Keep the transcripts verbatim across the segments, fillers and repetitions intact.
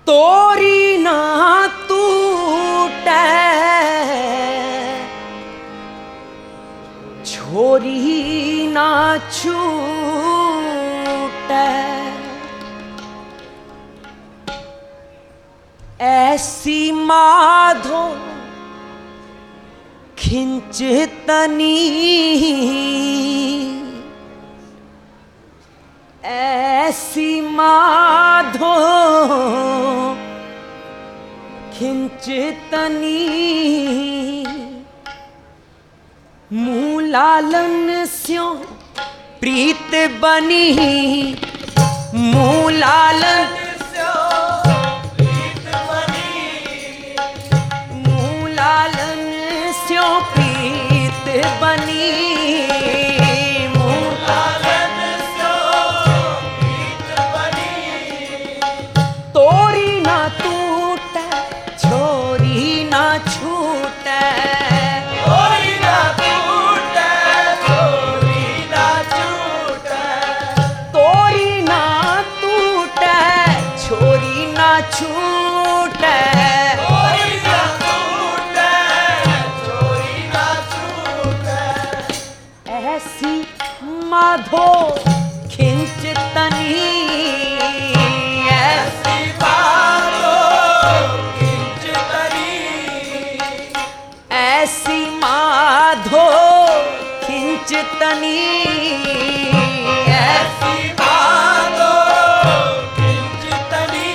तोरी ना टूटे छोरी ना छूटे ऐसी माधो खिंचतनी ऐसी माधो खिंचतनी मूलालन स्यों प्रीत बनी मूलालन स्यों प्रीत बनी मूलालन स्यों प्रीत बनी माधो खिंचतनी ऐसी माधो खिंचतनी ऐसी माधो खिंचतनी ऐसी माधो खिंचतनी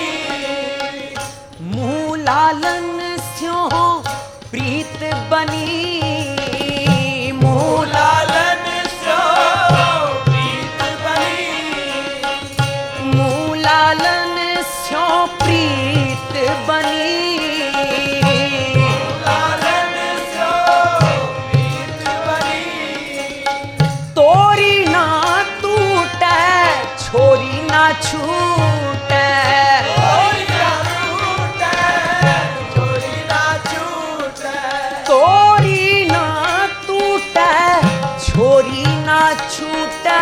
मूलालन स्यों प्रीत बनी छूटे तोरी ना टूटे छोरी ना छूटे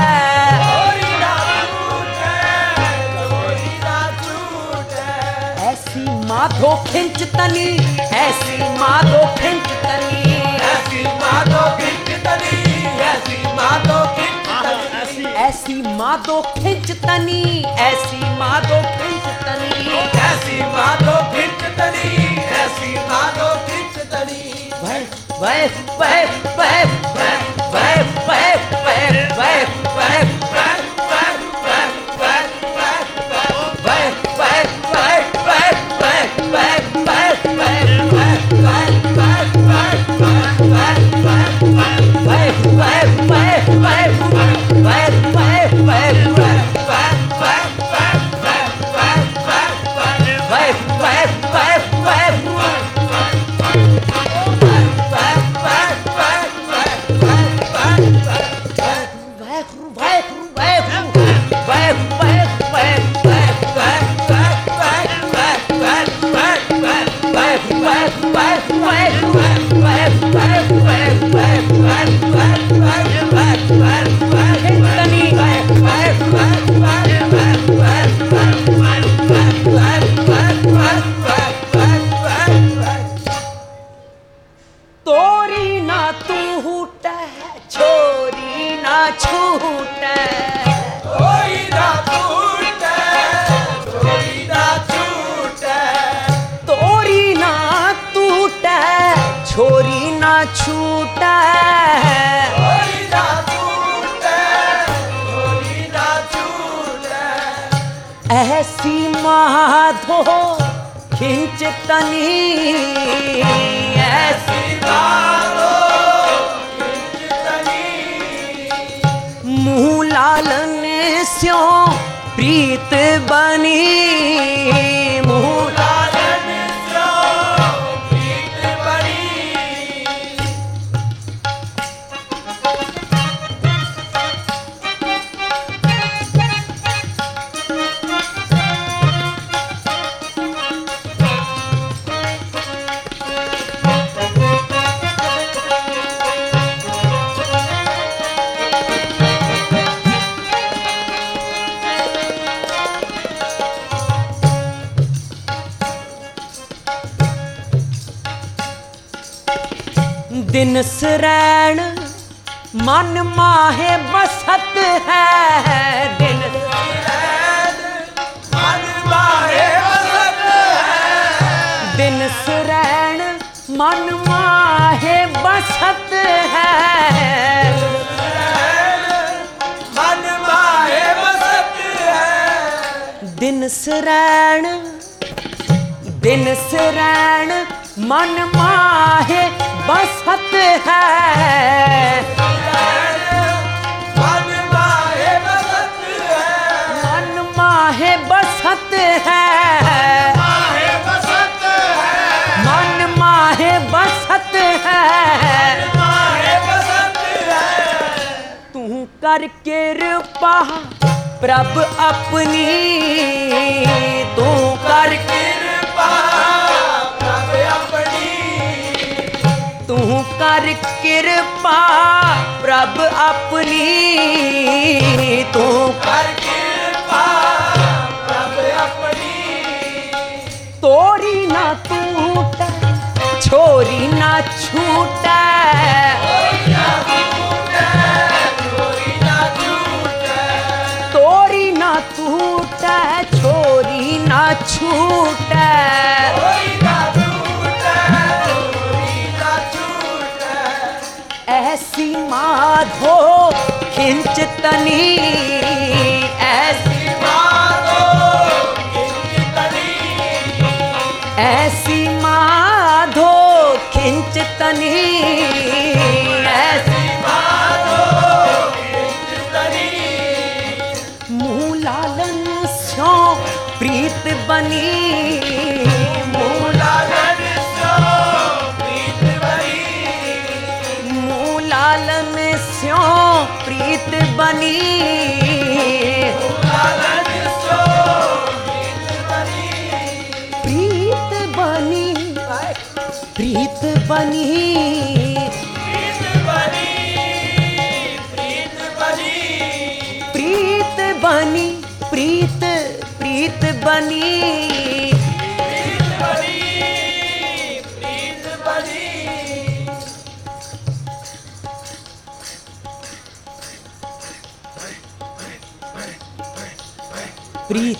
ऐसी माधो खिंचतनी ऐसी माधो खिंचतनी ऐसी माधो खिंचतनी ऐसी माधो ऐसी माधो खिंचतनी ऐसी माधो खिंचतनी ऐसी माधो खिंचतनी ऐसी माधो खिंचतनी वह वह वह वह वह वह वह वह वह वह तोरी ना टूटे छोरी ना छूटे तोरी ना टूटे छोरी ना छूटे तोरी ना टूटे छोरी ना छूटे तोरी ना टूटे छोरी ना छूटे ऐसी माधो खिंचतनी ऐसी माधो खिंचतनी मूलालन स्यों प्रीत बनी मूलालन स्यों प्रीत बनी दिन सरैण मन माहे बसत है, दिन सरैण मन माहे बसत है, दिन सरैण मन माहे बसत है, मन माहे बसत है, दिन सरैण दिन सरैण मन माहे बसत है, मन माहे बसत है, मन माहे बसत है, माहे बसत है, मन माहे बसत है, माहे बसत है। तू कर कृपा प्रभ अपनी, तू कर कृपा प्रभ अपनी, तू कर कृपा प्रभ अपनी, तू कर कृपा प्रभ अपनी। तोरी ना टूटे छोरी ना छूटे, तोरी ना टूटे छोरी ना छूटे, ऐसी माधो खिंच तनी, ऐसी माधो खिंच तनी, ऐसी माधो खिंच तनी, ऐसी माधो खिंच तनी। मुँह लालन स्यों प्रीत बनी, मुँह लालन स्यों प्रीत बनी, मुँह लालन स्यों प्रीत बनी, मुँह लालन स्यों प्रीत बनी, प्रीत बनी, प्रीत बनी, प्रीत बनी, प्रीत बनी, प्रीत बनी, प्रीत प्रीत बनी, प्रीत बनी, प्रीत बनी। प्रीत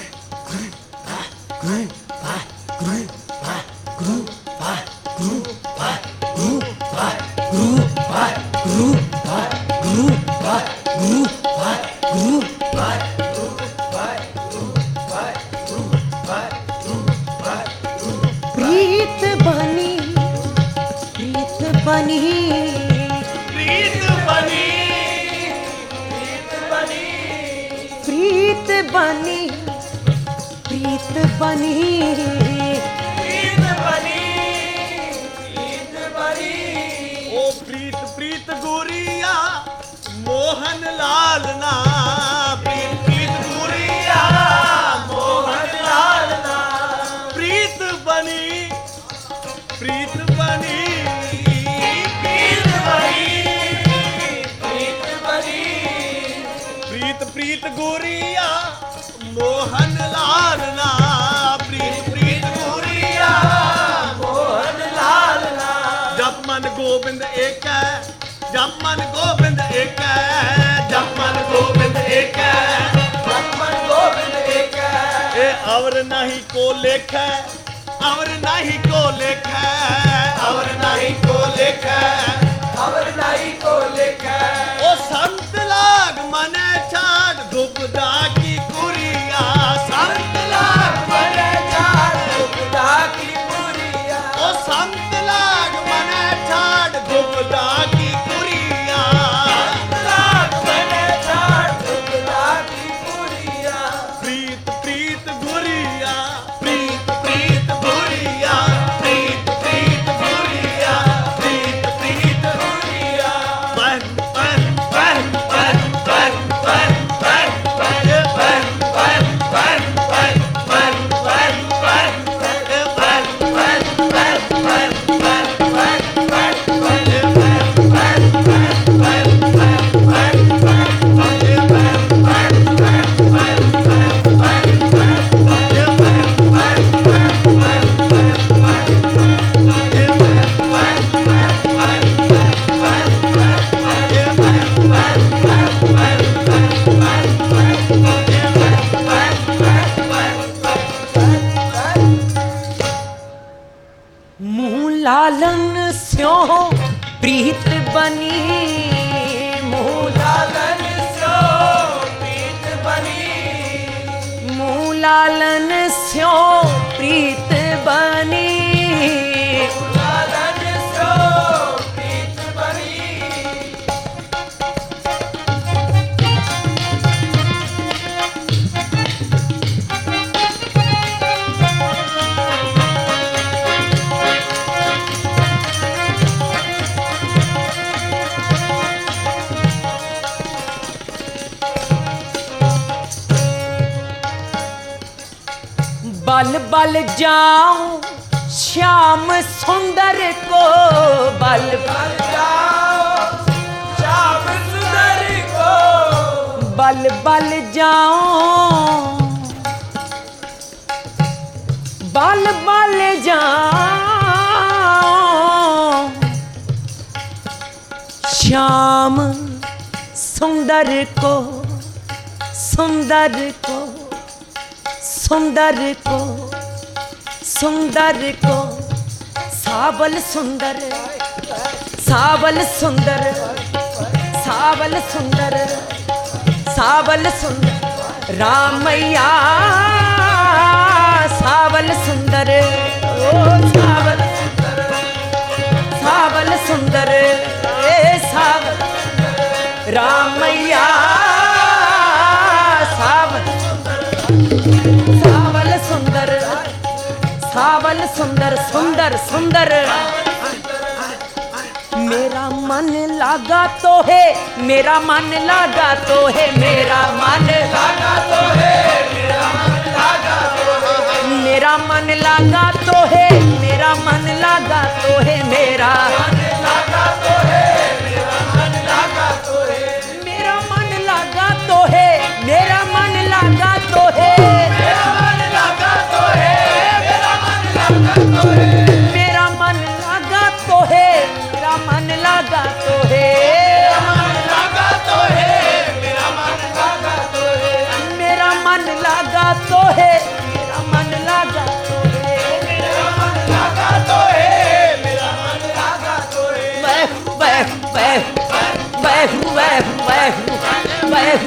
प्रीत बनी, प्रीत बनी, प्रीत बनी, प्रीत बनी, प्रीत बनी, प्रीत बनी, प्रीत बनी, प्रीत बनी। ओ प्रीत प्रीत गोरिया मोहन लाल ना, प्रीत प्रीत गोरिया मोहन लाल ना, प्रीत बनी, प्रीत बनी, प्रीत बनी, प्रीत बनी, प्रीत प्रीत गोरिया मोहन लाल ना, प्रीत प्रीत गोरिया मोहन लाल ना। जप मन गोविंद एक है, जप मन गोविंद एक है, जप मन गोविंद एक है, जप मन गोविंद एक है। ए और नहीं को लेख है, और नहीं को लेख है, और नहीं को लेख है, और नहीं को लेख है। ओ संत लाग मने छाड़ धुपदा की कुरिया, संत लाग मने छाड़ धुपदा की कुरिया, ओ संत लाग मने छाड़ धुपदा की कुरिया, संत लाग मने छाड़ धुपदा की कुरिया। प्रीत प्रीत गुरिया, प्रीत प्रीत गुरिया, प्रीत प्रीत गुरिया, प्रीत प्रीत गुरिया। बन बन बन बन बन बन बन बन स्यों प्रीत बनी, लालन स्यों प्रीत बनी, मूलालन स्यों प्रीत बनी, लालन स्यों प्रीत बनी। बल बल जाऊं श्याम सुंदर को, बल बल जाओ श्याम सुंदर को, बल बल जाऊं, बल बल जाऊं श्याम सुंदर को, सुंदर को, सुंदर को, सुंदर को, सावल सुंदर, सावल सुंदर, सावल सुंदर, सावल सुंदर, रामैया सावल सुंदर, ओ सावल सुंदर, सावल सुंदर, ए सावल रामैया सावल सावल सुंदर, सावल सुंदर, सुंदर सुंदर। मेरा मन लागा तो है, मेरा मन लागा तो है, मेरा मन लागा तो है, मेरा मन लागा तो है, मेरा मन लागा तो है, मेरा मन लागा तो है, मेरा मन लागा तो है, मेरा मन लागा तो है, मेरा मन लागा तो है, मेरा मन लागा तो है, मेरा मन लागा तो है, मेरा मन लागा तो है, मेरा मन लागा तो है, मेरा मन लागा तो है, मेरा मन लागा तो है, मेरा मन लागा तो है, मेरा मन लागा तो है, मेरा मन लागा तो है, मेरा मन लागा तो है। वह वह वह वह वह वह वह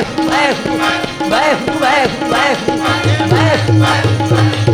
वह वह वह वह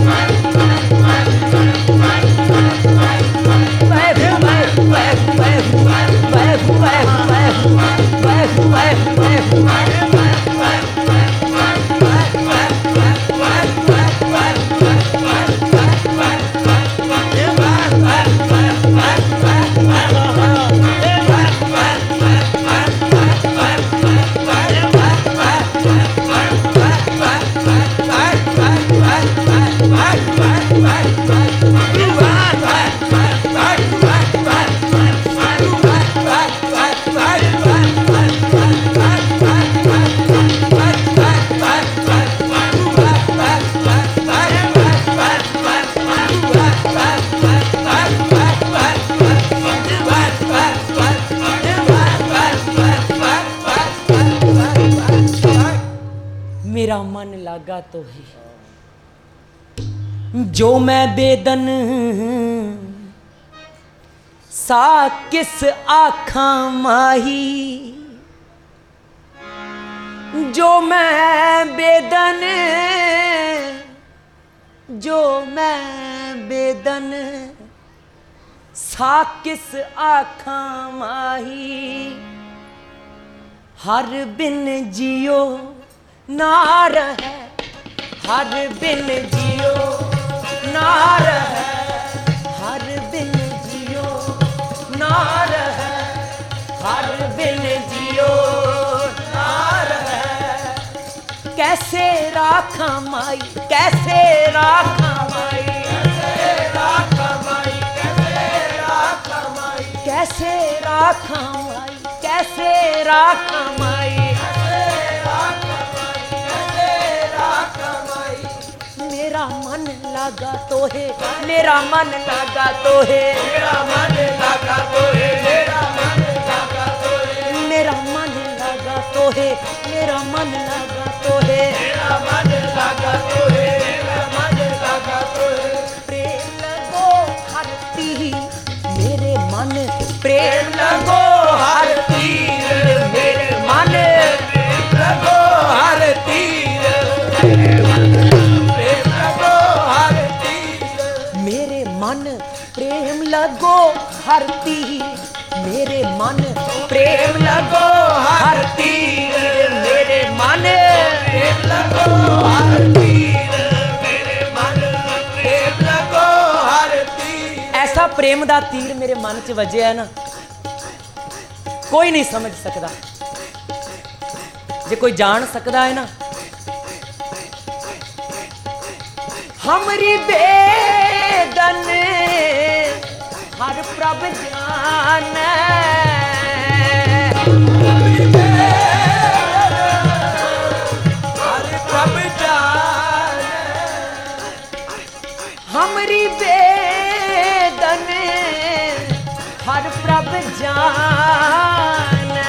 मेरा मन लागा तो है, जो मैं बेदन सा किस आखा माही, जो मैं बेदन, जो मैं बेदन सा किस आखा माही, हर बिन जियो नार है, हर बिन जियो नार है, हर बिन जियो नार है, हर बिन जियो नार है। कैसे राखा माई, कैसे राखा माई, कैसे राखा माई, कैसे राखा माई, कैसे राखा माई, कैसे राखा माई, मेरा मन लगा तो है, मेरा मन लगा तो है, मेरा मन लगा तो है, मेरा मन लगा तो है, मेरा मन लगा तो है, मेरा मन लगा तो है, मेरा मन लगा तो है, मेरा मन लगा तो है। प्रेम लगो हरती मेरे मन हर तीर मेरे मन प्रेम लगो हर तीर मेरे मन प्रेम लगो हर तीर मेरे मन प्रेम लगो हर तीर। ऐसा प्रेम दा तीर मेरे मन च वजया है ना, कोई नहीं समझ सकता। जे कोई जान सकता है ना, हमरी बेदन हर प्रभ जान हर प्रभ जान हमरी बेदन हर प्रभ जान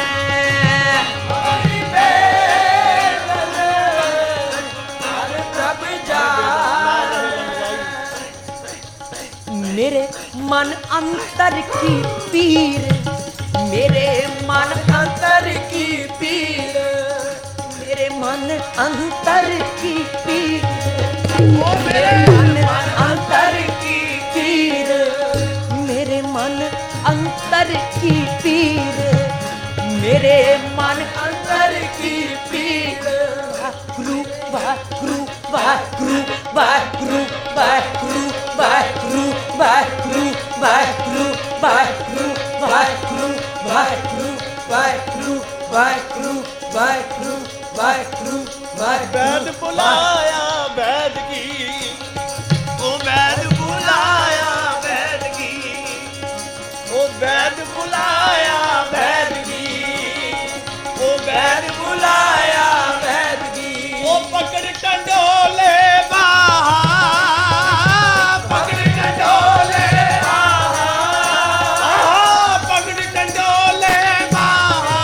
मेरे मन अंतर की पीर मेरे मन अंतर की पीर मेरे मन अंतर की पीर मेरे मन अंतर की पीर मेरे मन अंतर की पीर मेरे मन अंतर की पीर। गुरु वाहगुरु वाहगुरु वाहगुरु वाहगुरु वाहगुरु वाहगुरु वाहगुरु वाहगुरु वाहगुरु वाहगुरु वाहगुरु वाहगुरु वाहगुरु वाहगुरु बैद बुलाया बैद की, ओ बैद बुलाया बैद की, ओ बैद बुलाया बैद की, ओ बैद बुलाया बैद की। ओ पकड़ टंडोले बाहा पकड़ टंडोले बाहा पकड़ टंडोले बाहा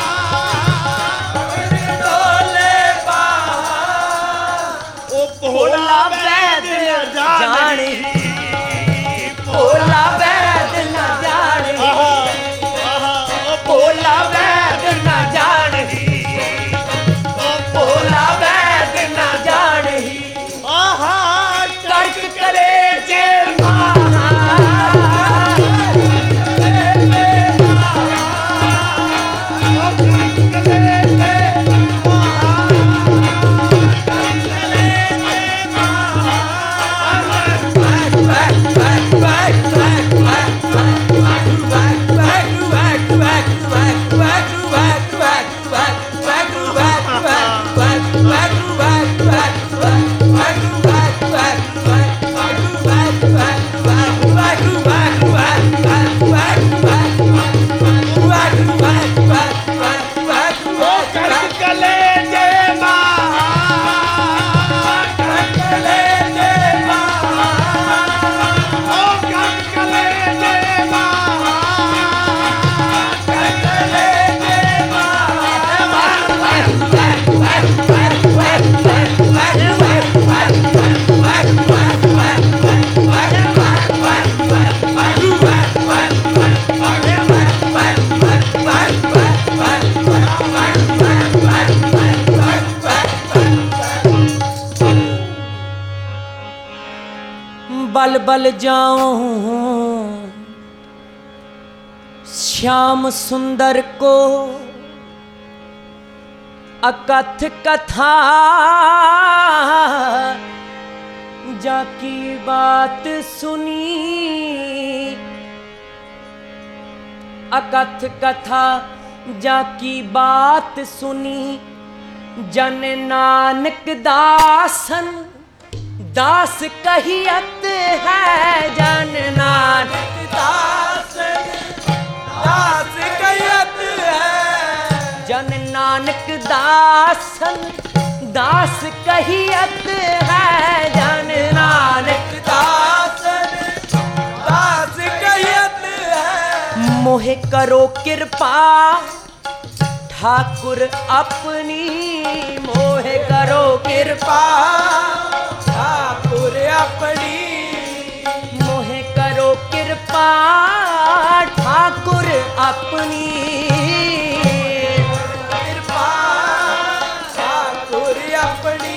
पकड़ टंडोले बाहा। ओ भोला वैद न जाने भोला वैद न जाने भोला वैद न जाने भोला वैद न जाने आहा कर्क करे जे माहा बल बल जाऊं श्याम सुंदर को अकथ कथा जाकी बात सुनी अकथ कथा जाकी बात सुनी जन नानक दासन दास कहियत है जन नानक दासन दास कहियत है जन नानक दासन दास कहियत है जन नानक दासन दास कहियत है। मोहे करो कृपा ठाकुर अपनी मोहे करो कृपा ठाकुर अपनी मोहे करो कृपा ठाकुर अपनी कृपा ठाकुर अपनी।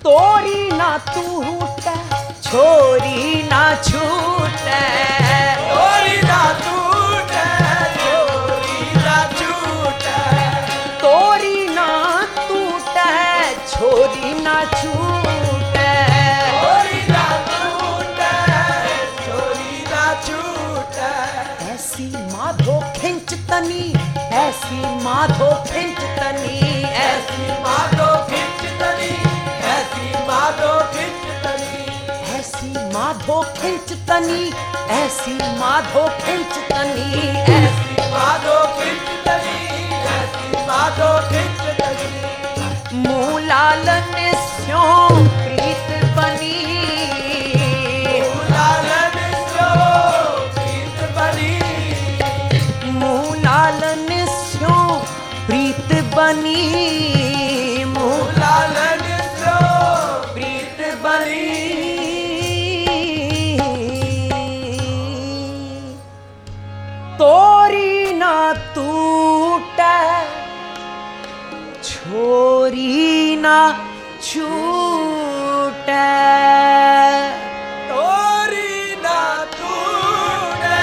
तोरी ना तू छूटे छोरी ना छूटे ऐसी माधो खिंचतनी, ऐसी माधो खिंचतनी, ऐसी माधो खिंचतनी, ऐसी माधो खिंचतनी, ऐसी माधो खिंचतनी, ऐसी माधो खिंचतनी, ऐसी माधो खिंचतनी। मूलालन स्यों प्रीत बनी, मूलालन स्यों प्रीत बनी, मूलालन स्यों प्रीत बनी, मूलालन स्यों प्रीत बनी। तोरी ना टूटे, छोरी ना छूटे, तोरी ना टूटे,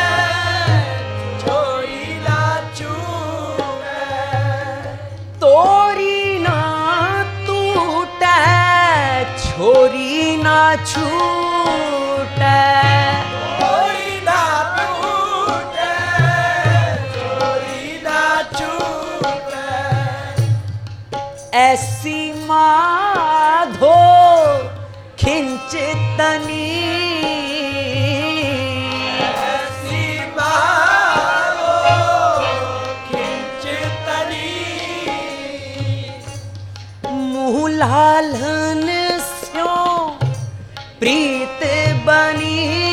छोरी ना छूटे, तोरी ना टूटे, छोरी ना छूटे, छोरी ना टूटे, छोरी ना छूटे। ऐसी माधो खिंचतनी, ऐसी माधो खिंचतनी, मूलालन स्यों प्रीत बनी,